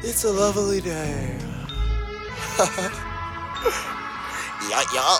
It's a lovely day. Yeah.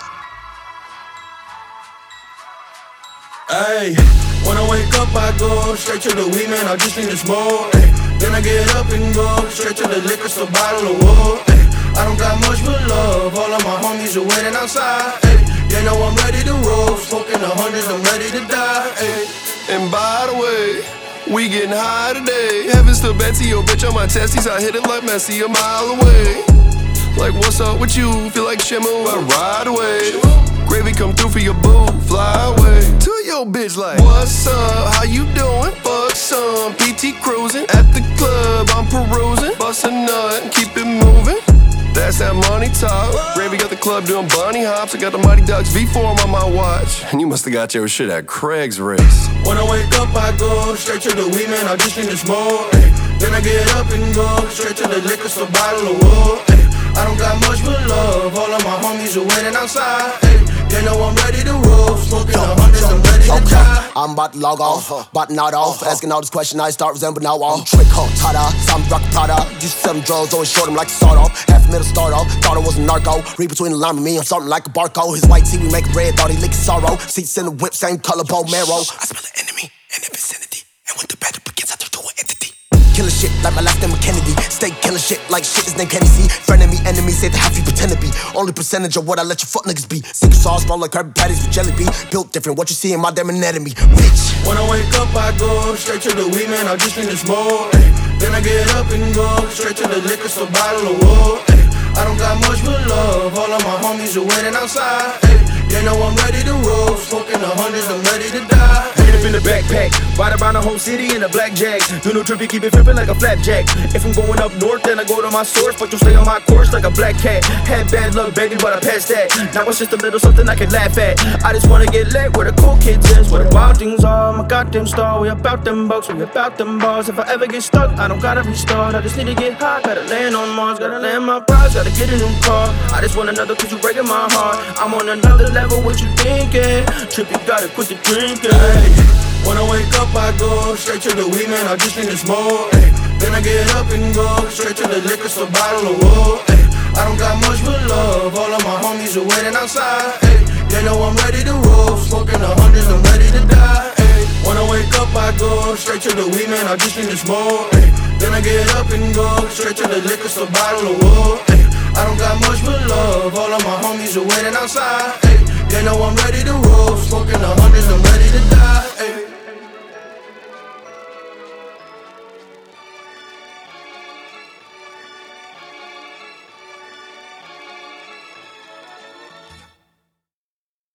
Ayy, when I wake up I go straight to the weed, man, I just need to smoke. Ay, then I get up and go straight to the liquor store, bottle of wood. Ay, I don't got much but love, all of my homies are waiting outside. Ay, they know I'm ready to roll, smoking the hundreds, I'm ready to die. Ay. And by the way, we getting high today. Heaven's to Betsy, yo bitch on my testes, I hit it like Messi a mile away. Like what's up with you? Feel like Shamu, I ride away. Gravy come through for your boo, fly away. To your bitch like, what's up? How you doing? Fuck some PT cruising at the club, I'm perusing. Bust a nut and keep it moving. That's that money talk. Gravy got the club doing bunny hops. I got the Mighty Ducks V4 on my watch. And you must've got your shit at Craig's race. When I wake up I go straight to the weed, man, I just need to smoke. Ay, then I get up and go straight to the liquor store, bottle of wood. Ay, I don't got much but love, all of my homies are waiting outside. Ay, they know I'm ready to roll, smoking the hundreds, I'm ready to die. I'm about to log off, about to nod off. Asking all this question, I start resembling now all. Trick, tada, some rock Prada. Used to sell them drugs, always short them like a sawed off. Half a middle start off, thought I was a narco. Read between the line with me, I'm something like a barcode. His white tee, we make red, thought he licked sorrow. Seats in the whip, same color, bone marrow. I smell an enemy in the vicinity, and when the battle begins, I turn to an entity. Killing shit like my last name was Kennedy. Stay killing shit like shit his name Kenny C. Friend of me, enemy, say the half you pretend to be. Only percentage of what I let you fuck niggas be. Secret sauce, smell like Krabby Patties with jelly bean. Built different, what you see in my damn anatomy, bitch. When I wake up I go straight to the weed, man, I just need to smoke. Ay, then I get up and go straight to the liquor store, bottle of wood. Ay, I don't got much but love, all of my homies are waiting outside. Ay, they know I'm ready to roll, smoking the hundreds, I'm ready to die. Hit up in the backpack, ride around the whole city in a blackjack. Do no trippy, keep it flipping like a flapjack. If I'm going up north, then I go to my source, but you'll stay on my course like a black cat. Had bad luck, baby, but I passed that. Now it's just a little something I can laugh at. I just wanna get lit where the cool kids is, where the wild things are. My goddamn star, we about them bucks, we about them bars. If I ever get stuck, I don't gotta restart. I just need to get high, gotta land on Mars, gotta land my prize, gotta get a new car. I just want another cause you breaking my heart. I'm on another level, what you thinking? Trippy, gotta quit the drinking. Ay, when I wake up I go straight to the weed, man, I just need to smoke. Ay, then I get up and go straight to the liquor store, bottle of wood. Ay, I don't got much but love, all of my homies are waiting outside. Ay, they know I'm ready to roll, smoking the hundreds, I'm ready to die. Ay, when I wake up I go straight to the weed, man, I just need to smoke. Ay, then I get up and go straight to the liquor store, bottle of wood. Ay, I don't got much but love, all of my homies are waiting outside. Ay, they know I'm ready to roll, smoking the hundreds, I'm ready to die.